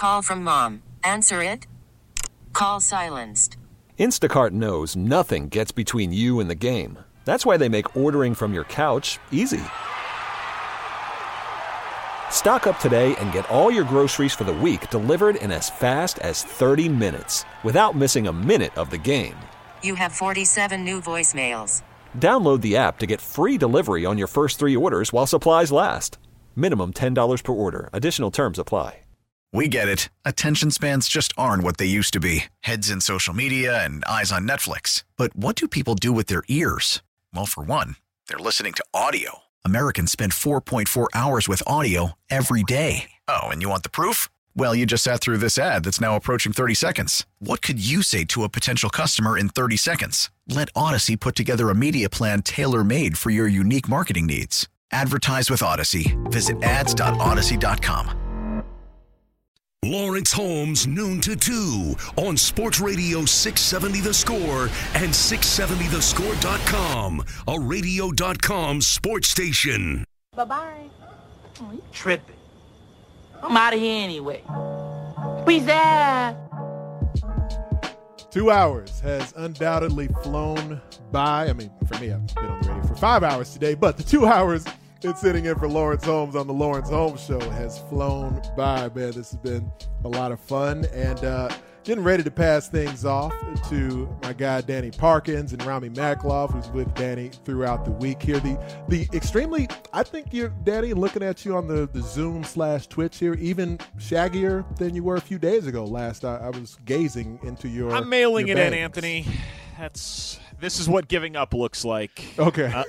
Call from mom. Answer it. Call silenced. Instacart knows nothing gets between you and the game. That's why they make ordering from your couch easy. Stock up today and get all your groceries for the week delivered in as fast as 30 minutes without missing a minute of the game. You have 47 new voicemails. Download the app to get free delivery on your first 3 orders while supplies last. Minimum $10 per order. Additional terms apply. We get it. Attention spans just aren't what they used to be. Heads in social media and eyes on Netflix. But what do people do with their ears? Well, for one, they're listening to audio. Americans spend 4.4 hours with audio every day. Oh, and you want the proof? Well, you just sat through this ad that's now approaching 30 seconds. What could you say to a potential customer in 30 seconds? Let Odyssey put together a media plan tailor-made for your unique marketing needs. Advertise with Odyssey. Visit ads.odyssey.com. Lawrence Holmes, noon to 2 on Sports Radio 670 The Score and 670thescore.com, a radio.com sports station. Bye-bye. Oh, you tripping. I'm out of here anyway. Peace out. 2 hours has undoubtedly flown by. I mean, for me, I've been on the radio for 5 hours today, but the 2 hours it's sitting in for Lawrence Holmes on the Lawrence Holmes Show has flown by, man. This has been a lot of fun. And getting ready to pass things off to my guy, Danny Parkins, and Rami Makloff, who's with Danny throughout the week here. The extremely, I think you're, Danny, looking at you on the Zoom/Twitch here, even shaggier than you were a few days ago last. I was gazing into your I'm mailing your it in, bangs. Anthony. This is what giving up looks like. Okay.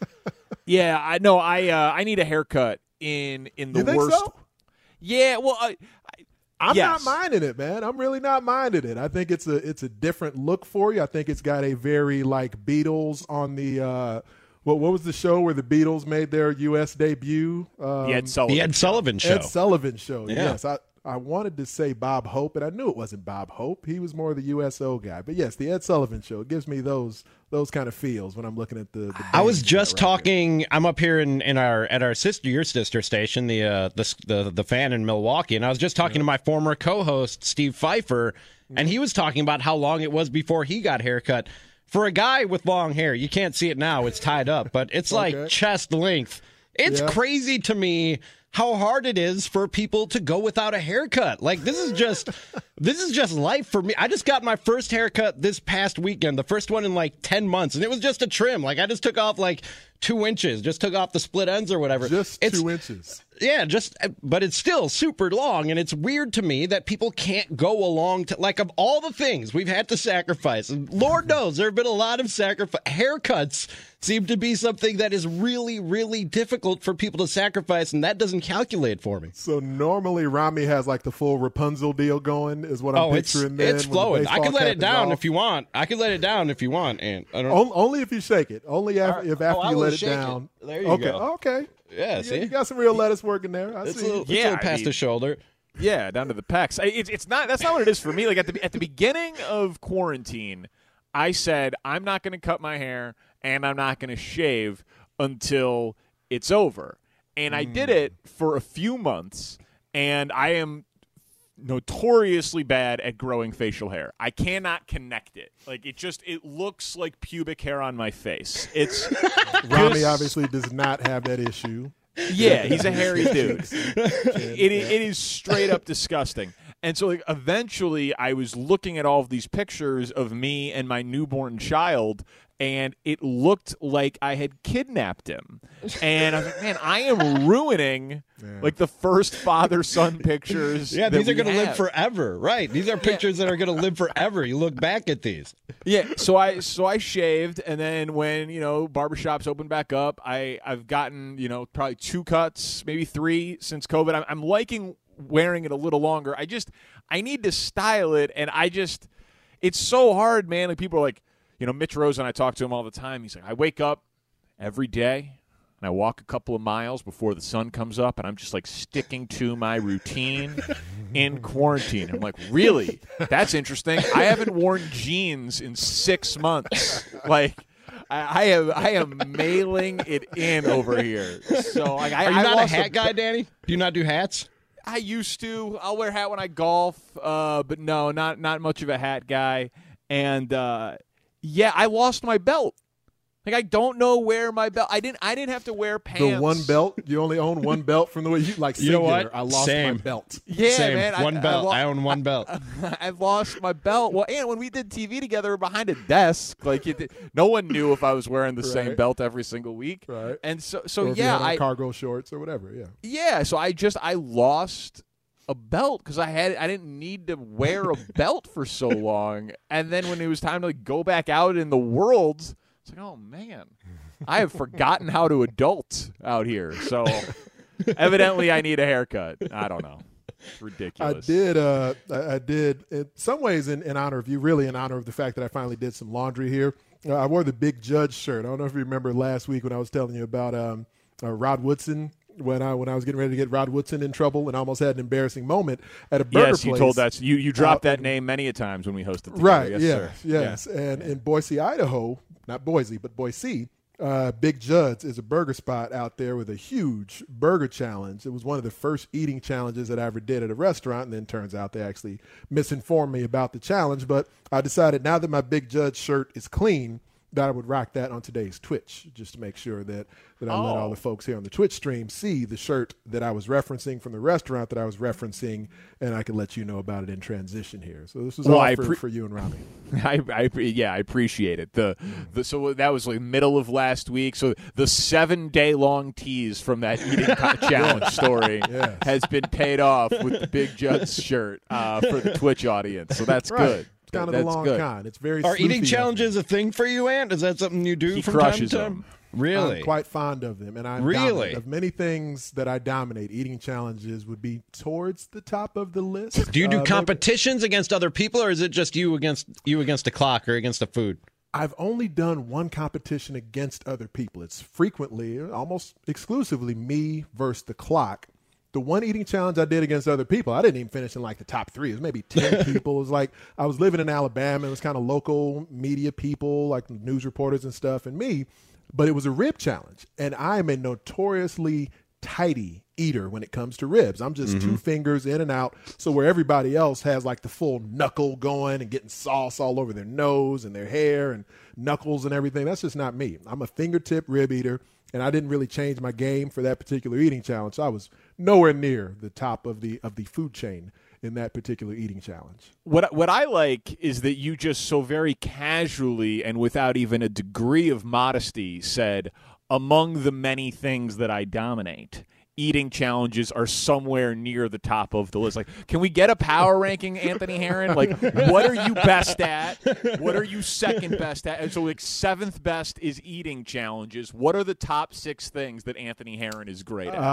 Yeah, I know. I need a haircut in the you think worst. So? Yeah, well, I'm yes. not minding it, man. I'm really not minding it. I think it's a different look for you. I think it's got a very like Beatles on the what was the show where the Beatles made their U.S. debut? The Ed Sullivan Show. Ed Sullivan Show. Yeah. Yes, I wanted to say Bob Hope, and I knew it wasn't Bob Hope. He was more the USO guy. But yes, the Ed Sullivan Show gives me those kind of feels when I'm looking at the I was just talking. I'm up here at your sister station, the Fan in Milwaukee, and I was just talking to my former co-host Steve Pfeiffer, and he was talking about how long it was before he got a haircut. For a guy with long hair, you can't see it now; it's tied up, but it's like chest length. It's crazy to me how hard it is for people to go without a haircut. Like this is just life for me. I just got my first haircut this past weekend, the first one in like 10 months, and it was just a trim. Like I just took off like 2 inches, just took off the split ends or whatever. Just 2 inches. Yeah, but it's still super long, and it's weird to me that people can't go along to, like, of all the things we've had to sacrifice, and Lord knows there have been a lot of sacrifice. Haircuts seem to be something that is really, really difficult for people to sacrifice, and that doesn't calculate for me. So normally Rami has like the full Rapunzel deal going, is what I'm picturing. It's flowing. I could let it down if you want. And only if you shake it. Only after you let it down. There you go. Okay. Yeah, see? You got some real lettuce working there. It's a little past the shoulder. Yeah, down to the pecs. It's not. That's not what it is for me. Like at the beginning of quarantine, I said I'm not going to cut my hair and I'm not going to shave until it's over. And I did it for a few months, and I am notoriously bad at growing facial hair. I cannot connect it. Like it looks like pubic hair on my face. It's Rami obviously does not have that issue. Yeah, he's a hairy dude. It is straight up disgusting. And so like eventually I was looking at all of these pictures of me and my newborn child, and it looked like I had kidnapped him. And I was like, man, I am ruining like the first father-son pictures. Yeah, these are going to live forever, right? These are pictures that are going to live forever. You look back at these. Yeah, so I shaved, and then when, barbershops opened back up, I've gotten, probably 2 cuts, maybe 3 since COVID. I'm liking wearing it a little longer. I need to style it, and it's so hard, man. Like people are like, Mitch Rose, and I talk to him all the time. He's like, I wake up every day and I walk a couple of miles before the sun comes up, and I'm just like sticking to my routine in quarantine. I'm like, really? That's interesting. I haven't worn jeans in 6 months. Like, I am mailing it in over here. So, like, are you not a hat guy, Danny? Do you not do hats? I used to. I'll wear a hat when I golf, but no, not much of a hat guy. And I lost my belt. Like, I don't know where my belt. I didn't have to wear pants. The one belt. You only own one belt from the way you like. Singular. You know what? I lost Same. my belt. Yeah, Same. man. One belt. I own one belt. I lost my belt. Well, and when we did TV together, we were behind a desk. Like, no one knew if I was wearing the same belt every single week. Right. And so or if you had on cargo shorts or whatever. Yeah. Yeah. So I lost a belt because I didn't need to wear a belt for so long. And then when it was time to go back out in the world, it's like, oh man, I have forgotten how to adult out here. So evidently I need a haircut. I don't know. It's ridiculous. I did in some ways in honor of you, really in honor of the fact that I finally did some laundry here. I wore the Big Judge shirt. I don't know if you remember last week when I was telling you about Rod Woodson. When I was getting ready to get Rod Woodson in trouble and almost had an embarrassing moment at a burger place. Yes, you told that. You dropped that name many a times when we hosted together. Right, Yes. And in Boise, Idaho, not Boise, but Boise, Big Judd's is a burger spot out there with a huge burger challenge. It was one of the first eating challenges that I ever did at a restaurant, and then turns out they actually misinformed me about the challenge. But I decided now that my Big Judd shirt is clean, that I would rock that on today's Twitch, just to make sure that I let all the folks here on the Twitch stream see the shirt that I was referencing from the restaurant that I was referencing, and I can let you know about it in transition here. So this was all for you and Rami. I appreciate it. So that was like middle of last week. So the 7-day-long tease from that eating challenge story has been paid off with the Big Judd's shirt for the Twitch audience. So that's good. It's kind of the long con. It's very. Are eating challenges a thing for you, Ant? Is that something you do from time to time? Them. I'm Really? quite fond of them, and I really of many things that I dominate. Eating challenges would be towards the top of the list. Do you do competitions against other people, or is it just you against the clock or against the food? I've only done one competition against other people. It's frequently, almost exclusively, me versus the clock. The one eating challenge I did against other people, I didn't even finish in like the top 3. It was maybe 10 people. It was like I was living in Alabama. It was kind of local media people, like news reporters and stuff, and me. But it was a rib challenge, and I am a notoriously tidy eater when it comes to ribs. I'm just 2 fingers in and out. So where everybody else has like the full knuckle going and getting sauce all over their nose and their hair and knuckles and everything, that's just not me. I'm a fingertip rib eater, and I didn't really change my game for that particular eating challenge. So I was nowhere near the top of the food chain in that particular eating challenge. What I like is that you just so very casually and without even a degree of modesty said, among the many things that I dominate, eating challenges are somewhere near the top of the list. Like, can we get a power ranking, Anthony Herron? Like, what are you best at? What are you second best at? And so, like, 7th best is eating challenges. What are the top 6 things that Anthony Herron is great at?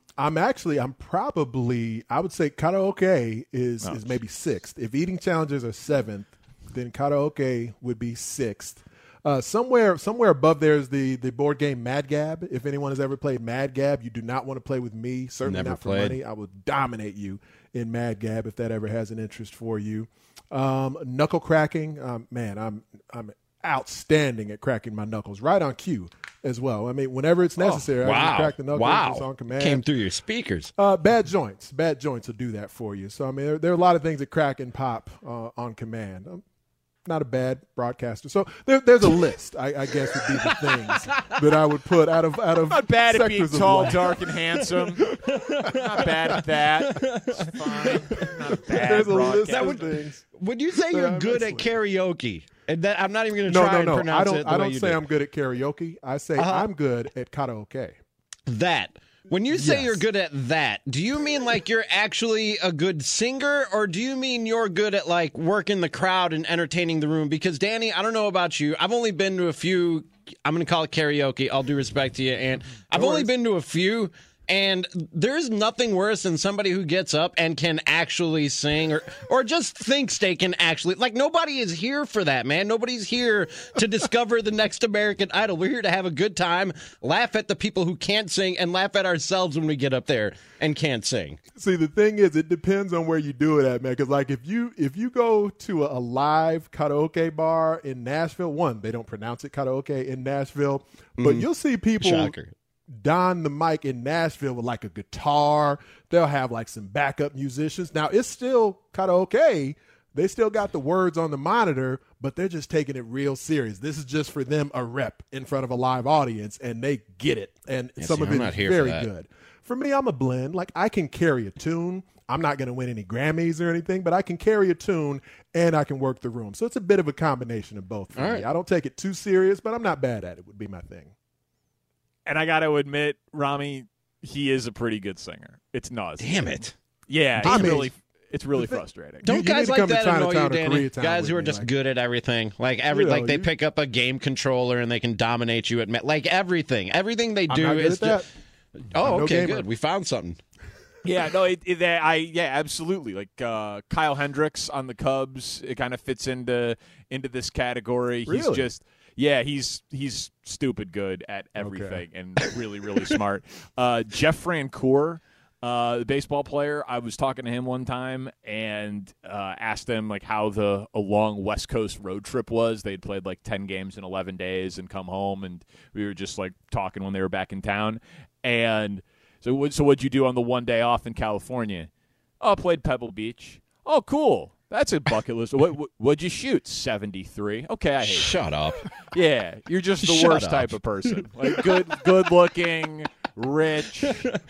I'm probably, I would say karaoke is maybe 6th. If eating challenges are 7th, then karaoke would be 6th. Somewhere above there is the board game Mad Gab. If anyone has ever played Mad Gab, you do not want to play with me. Certainly Never not for played. money. I will dominate you in Mad Gab if that ever has an interest for you. Knuckle cracking, man, I'm outstanding at cracking my knuckles, right on cue as well. I mean, whenever it's necessary, I can crack the knuckles. It's on command. Came through your speakers. Bad joints will do that for you. So I mean, there are a lot of things that crack and pop on command. Not a bad broadcaster. So there's a list, I guess, would be the things that I would put out of not bad at being tall, life. dark, and handsome. Not bad at that. It's fine. Not a bad There's a list broadcaster. of things. Would you say you're good at karaoke? And that, I'm not even going to try and pronounce it. I don't say I'm good at karaoke. I say I'm good at karaoke. That. When you say Yes. you're good at that, do you mean like you're actually a good singer, or do you mean you're good at like working the crowd and entertaining the room? Because Danny, I don't know about you. I've only been to a few, I'm going to call it karaoke, all due respect to you, and I've only been to a few, and there's nothing worse than somebody who gets up and can actually sing or just thinks they can actually. Like, nobody is here for that, man. Nobody's here to discover the next American Idol. We're here to have a good time, laugh at the people who can't sing, and laugh at ourselves when we get up there and can't sing. See, the thing is, it depends on where you do it at, man. Because like if you go to a live karaoke bar in Nashville, one, they don't pronounce it karaoke in Nashville, but you'll see people. Shocker. don the mic in Nashville with like a guitar. They'll have like some backup musicians. Now, it's still kind of okay. They still got the words on the monitor, but they're just taking it real serious. This is just for them a rep in front of a live audience, and they get it. And some of it is very good. For me, I'm a blend. Like, I can carry a tune. I'm not going to win any Grammys or anything, but I can carry a tune and I can work the room. So it's a bit of a combination of both for me. I don't take it too serious, but I'm not bad at it would be my thing. And I got to admit, Rami, he is a pretty good singer. It's nauseous. Damn it. Yeah, it's really frustrating. Don't guys like that annoy you, Danny? Guys who are just good at everything. Like like they pick up a game controller and they can dominate you at like everything. Everything they do is just... Oh, okay, good. We found something. Yeah, no, absolutely. Like Kyle Hendricks on the Cubs, it kind of fits into this category. Really? He's just he's stupid good at everything and really, really smart. Jeff Francoeur, the baseball player, I was talking to him one time and asked him like how a long West Coast road trip was. They'd played like 10 games in 11 days and come home, and we were just like talking when they were back in town. And so what'd you do on the one day off in California? Oh, I played Pebble Beach. Oh, cool. That's a bucket list. What'd you shoot? 73. Okay, I hate Shut up. Yeah, you're just the worst type of person. Like good looking, rich,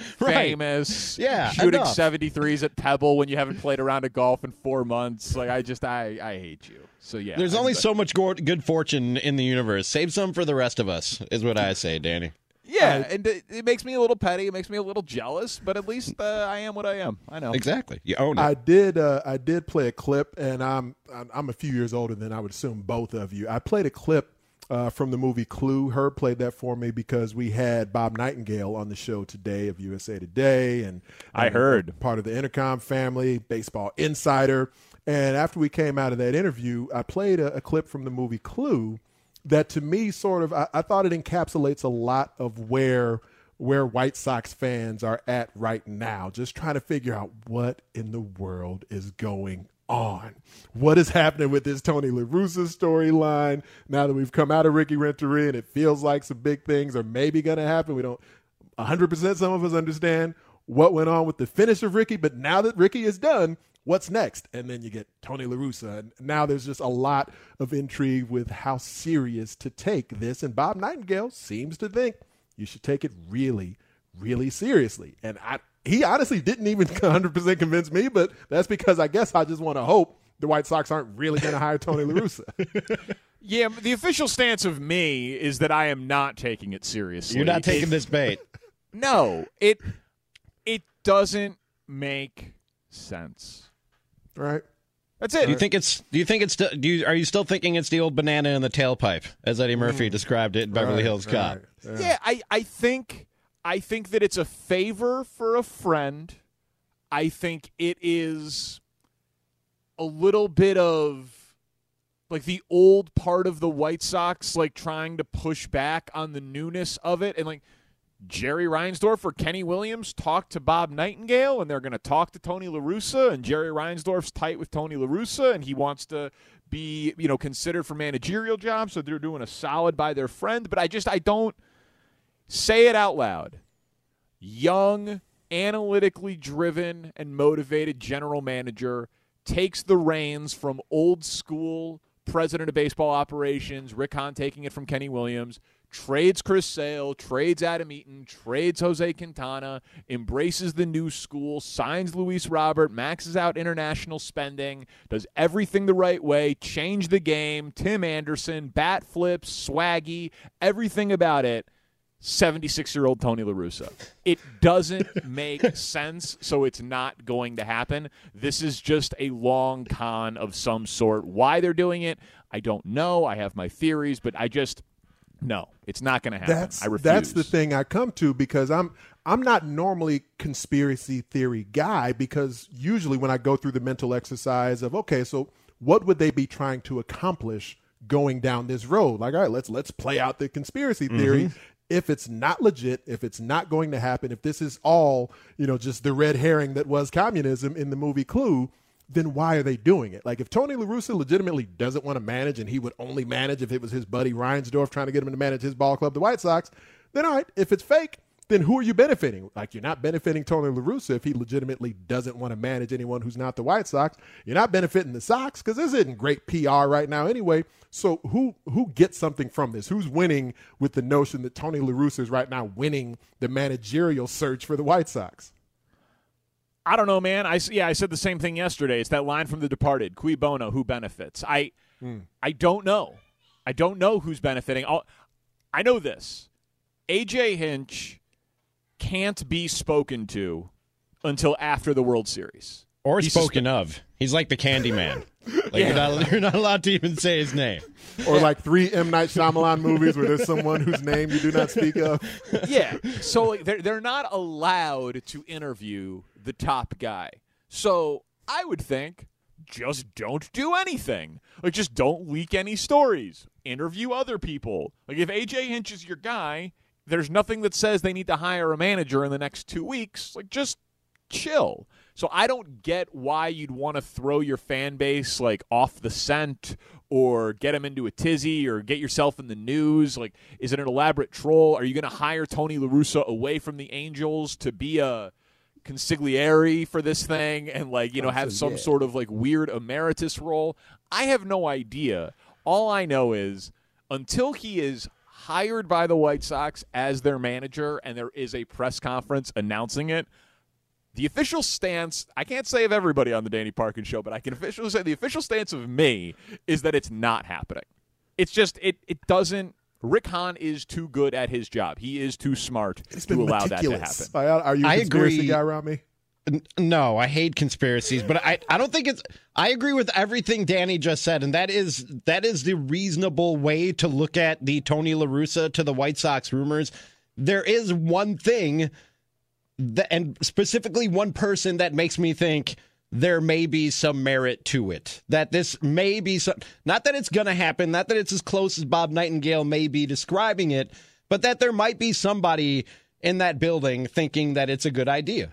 famous. Yeah, shooting enough. 73s at Pebble when you haven't played a round of golf in 4 months. Like I hate you. So yeah, there's only so much good fortune in the universe. Save some for the rest of us, is what I say, Danny. Yeah, and it makes me a little petty. It makes me a little jealous, but at least I am what I am. I know exactly. You own it. I did play a clip, and I'm a few years older than I would assume both of you. I played a clip from the movie Clue. Herb played that for me because we had Bob Nightingale on the show today of USA Today, and I heard part of the Intercom family, Baseball Insider. And after we came out of that interview, I played a clip from the movie Clue. That to me sort of, I thought it encapsulates a lot of where White Sox fans are at right now, just trying to figure out what in the world is going on. What is happening with this Tony La Russa storyline now that we've come out of Ricky Renteria and it feels like some big things are maybe going to happen. We don't 100% some of us understand what went on with the finish of Ricky, but now that Ricky is done, what's next? And then you get Tony La Russa. And now there's just a lot of intrigue with how serious to take this. And Bob Nightingale seems to think you should take it really, really seriously. And he honestly didn't even 100% convince me, but that's because I guess I just want to hope the White Sox aren't really going to hire Tony La Russa. Yeah, the official stance of me is that I am not taking it seriously. You're not taking this bait. No, it doesn't make sense. Right. That's it. Do you think it's are you still thinking it's the old banana in the tailpipe, as Eddie Murphy described it in Beverly Hills Cop? Right. Yeah, I think that it's a favor for a friend. I think it is a little bit of like the old part of the White Sox, like trying to push back on the newness of it, and like Jerry Reinsdorf or Kenny Williams talked to Bob Nightingale, and they're going to talk to Tony La Russa, and Jerry Reinsdorf's tight with Tony La Russa, and he wants to be, considered for managerial jobs, so they're doing a solid by their friend. But I don't say it out loud. Young, analytically driven, and motivated general manager takes the reins from old school president of baseball operations, Rick Hahn taking it from Kenny Williams, trades Chris Sale, trades Adam Eaton, trades Jose Quintana, embraces the new school, signs Luis Robert, maxes out international spending, does everything the right way, change the game, Tim Anderson, bat flips, swaggy, everything about it, 76-year-old Tony La Russa. It doesn't make sense, so it's not going to happen. This is just a long con of some sort. Why they're doing it, I don't know. I have my theories, but no, it's not going to happen. I refuse. That's the thing I come to because I'm not normally conspiracy theory guy because usually when I go through the mental exercise of, okay, so what would they be trying to accomplish going down this road? Like, all right, let's play out the conspiracy theory. Mm-hmm. If it's not legit, if it's not going to happen, if this is all, just the red herring that was communism in the movie Clue, then why are they doing it? Like if Tony La Russa legitimately doesn't want to manage and he would only manage if it was his buddy Reinsdorf trying to get him to manage his ball club, the White Sox, then all right, if it's fake, then who are you benefiting? Like, you're not benefiting Tony La Russa if he legitimately doesn't want to manage anyone who's not the White Sox. You're not benefiting the Sox because this isn't great PR right now anyway. So who gets something from this? Who's winning with the notion that Tony La Russa is right now winning the managerial search for the White Sox? I don't know, man. I said the same thing yesterday. It's that line from The Departed, cui bono, who benefits? I don't know. I don't know who's benefiting. I know this. A.J. Hinch can't be spoken to until after the World Series. Or spoken of. He's like the Candyman. You're not allowed to even say his name. Or like 3 M. Night Shyamalan movies where there's someone whose name you do not speak of. Yeah. So they're not allowed to interview the top guy. So I would think just don't do anything. Like, just don't leak any stories. Interview other people. Like, if A.J. Hinch is your guy, there's nothing that says they need to hire a manager in the next 2 weeks. Like, just chill. So I don't get why you'd want to throw your fan base, like, off the scent or get them into a tizzy or get yourself in the news. Like, is it an elaborate troll? Are you going to hire Tony La Russa away from the Angels to be a consigliere for this thing and, like, have some sort of, like, weird emeritus role? I have no idea. All I know is until he is hired by the White Sox as their manager and there is a press conference announcing it, the official stance, I can't say of everybody on the Danny Parkins Show, but I can officially say the official stance of me is that it's not happening. It's just, it doesn't, Rick Hahn is too good at his job. He is too smart to allow that to happen. Are you a conspiracy guy around me? No, I hate conspiracies, but I don't think it's. I agree with everything Danny just said, and that is the reasonable way to look at the Tony La Russa to the White Sox rumors. There is one thing, and specifically one person that makes me think there may be some merit to it. That this may be some, not that it's going to happen, not that it's as close as Bob Nightingale may be describing it, but that there might be somebody in that building thinking that it's a good idea.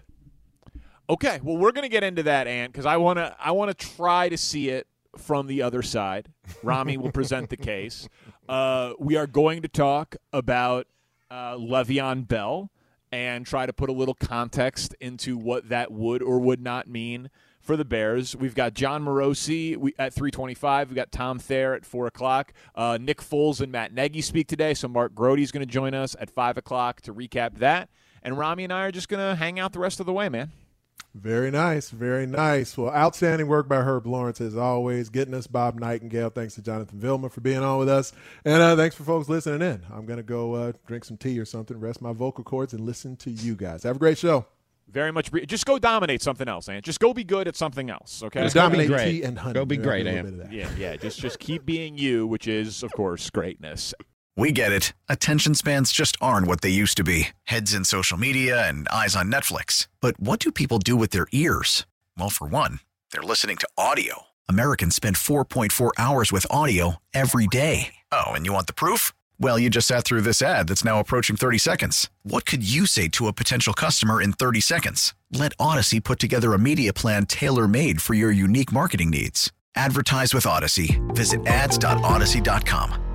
Okay, well, we're going to get into that, Ant, because I want to try to see it from the other side. Rami will present the case. We are going to talk about Le'Veon Bell and try to put a little context into what that would or would not mean for the Bears. We've got John Morosi at 3:25. We've got Tom Thayer at 4 o'clock. Nick Foles and Matt Nagy speak today, so Mark Grote's going to join us at 5 o'clock to recap that. And Rami and I are just going to hang out the rest of the way, man. Very nice, very nice. Well, outstanding work by Herb Lawrence, as always, getting us Bob Nightingale. Thanks to Jonathan Vilma for being on with us. And thanks for folks listening in. I'm going to go drink some tea or something, rest my vocal cords, and listen to you guys. Have a great show. Very much. Just go dominate something else, Ant. Just go be good at something else, okay? Just dominate tea and honey. Go be great, Ant. Yeah. Just keep being you, which is, of course, greatness. We get it. Attention spans just aren't what they used to be. Heads in social media and eyes on Netflix. But what do people do with their ears? Well, for one, they're listening to audio. Americans spend 4.4 hours with audio every day. Oh, and you want the proof? Well, you just sat through this ad that's now approaching 30 seconds. What could you say to a potential customer in 30 seconds? Let Odyssey put together a media plan tailor-made for your unique marketing needs. Advertise with Odyssey. Visit ads.odyssey.com.